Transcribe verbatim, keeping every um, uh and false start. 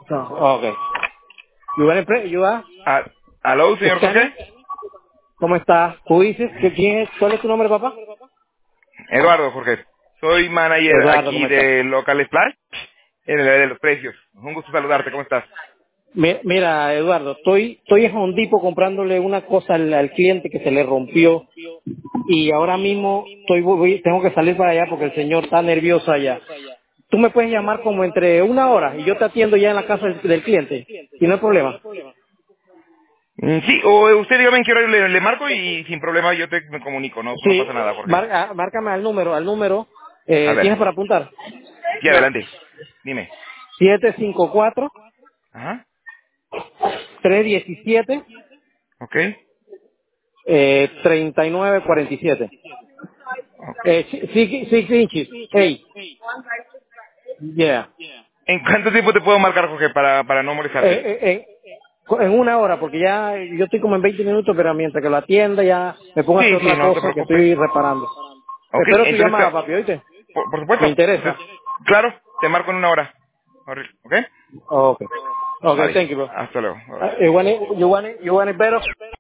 No, okay. You want to pray? You are? Ah, ¿Aló, señor Scanning? Jorge? ¿Cómo estás? ¿Tú dices que quién es? ¿Cuál es tu nombre, papá? Eduardo, Jorge. Soy manager Eduardo, aquí ¿cómo estás? de Local Splash, en el área de los precios. Un gusto saludarte, ¿cómo estás? Mi- Mira, Eduardo, estoy estoy en Home Depot comprándole una cosa al, al cliente que se le rompió y ahora mismo estoy voy- tengo que salir para allá porque el señor está nervioso allá. Tú me puedes llamar como entre una hora y yo te atiendo ya en la casa del, del cliente y no hay problema. Mm, Sí, o usted dígame en qué horario le, le marco y sin problema yo te me comunico, no, no Sí, pasa nada, Jorge. mar- ah, márcame al número, al número, A eh, ver, ¿tienes para apuntar? sí, adelante. Dime. siete cinco cuatro, Ajá, tres uno siete, ok, eh, treinta y nueve cuarenta y siete. ok. Eh, six, six inches. Hey, yeah. ¿En cuánto tiempo te puedo marcar, Jorge, para, para no Eh, molestarte? eh, eh, en una hora, porque ya yo estoy como en veinte minutos, pero mientras que lo atienda ya me pongo a hacer Sí, sí, otra no te cosa que preocupes. estoy reparando. Ok, Espero tu entonces, llamada, ca- papi, ¿oíste? por, por Me supuesto. interesa. Entonces, claro, te marco en una hora. Horrible, ¿ok? Okay. Okay, Vale, thank you, bro. hasta luego. Bye, Uh, bye. you want it, you want it, you want it better?